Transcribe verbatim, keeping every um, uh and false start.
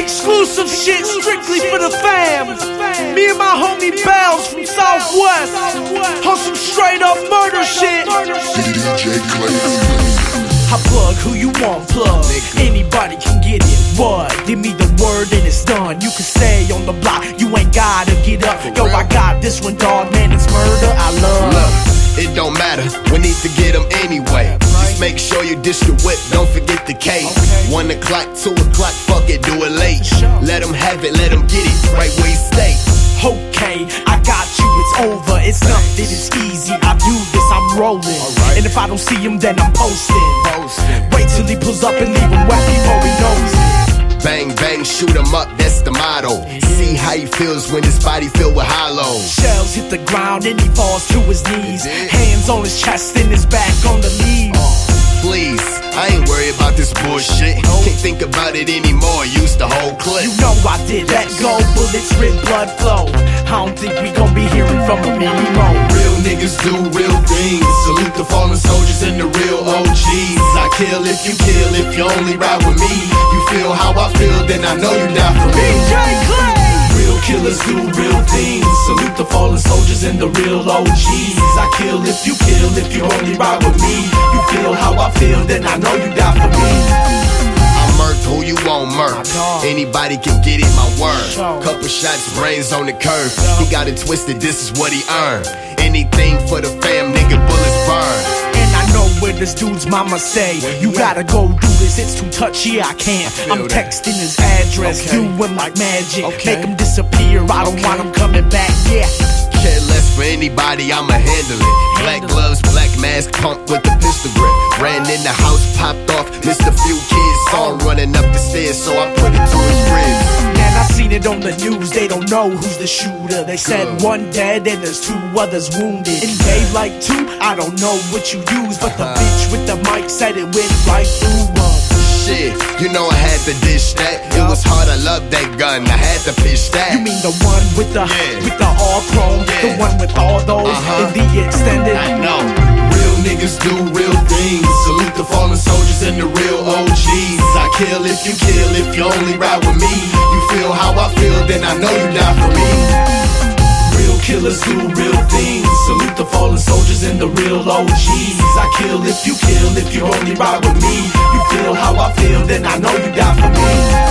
Exclusive shit strictly for the fam. Me and my homie Bells from Southwest on some straight up murder shit. D J Clay. I plug who you want, plug. Anybody can get it. What? Give me the word and it's done. You can say on the block, you ain't gotta get up. Yo, I got this one, dog, man, it's murder I love. Look, it don't matter, we need to get them anyway. Just make sure you dish the whip, don't forget the K. One o'clock, two o'clock, fuck it, do it late. Let them have it, let them get it, right where you stay. Okay, I got you, it's over, it's nothing, it's easy, I do this, I'm rolling. Right. And if I don't see him, then I'm posting. posting. Wait till he pulls up and leave him wet before he knows it. Bang, bang, shoot him up, that's the motto. See how he feels when his body filled with hollow. Shells hit the ground and he falls to his knees. Hands on his chest and his back on the leaves. Oh, please, I ain't worried about this bullshit. Can't think about it anymore, use the whole clip. You know I did, let go, bullets, rip, blood flow. I don't think we gon' be hearing from him anymore. Real niggas do real things. Salute the fallen soldiers and the real O Gs. I kill if you kill, if you only ride with me. You feel how I feel, then I know you die for me. D J Clay. Real killers do real things. Salute the fallen soldiers and the real O Gs. I kill if you kill, if you only ride with me. You feel how I feel, then I know you die for me. Murk who you want, murk. Anybody can get it, my word. Couple shots, brains on the curve. He got it twisted, this is what he earned. Anything for the fam, nigga, bullets burn. And I know where this dude's mama say, you gotta go do this, it's too touchy, I can't. I'm texting his address, do him like magic. Make him disappear, I don't want him coming back, yeah. Care less for anybody, I'ma handle it. Black gloves, black mask, pump with the pistol grip. Ran in the house, popped off, missed a few kids. Saw him running up the stairs, so I put it to his ribs. Man, I seen it on the news, they don't know who's the shooter. They said one dead and there's two others wounded. And they like two, I don't know what you use, but the bitch with the mic said it went right through them. Shit, you know I had to dish that. It was hard, I love that gun, I had to pitch that. You mean the one with the yeah. with the all chrome, yeah. the one with all those uh-huh. in the extended? I know. Real niggas do real things. Salute the fallen soldiers and the real O Gs. I kill if you kill, if you only ride with me. You feel how I feel, then I know you die for me. Real killers do real things. Salute the fallen soldiers and the real O Gs. I kill if you kill, if you only ride with me. You feel how I feel, then I know you die for me.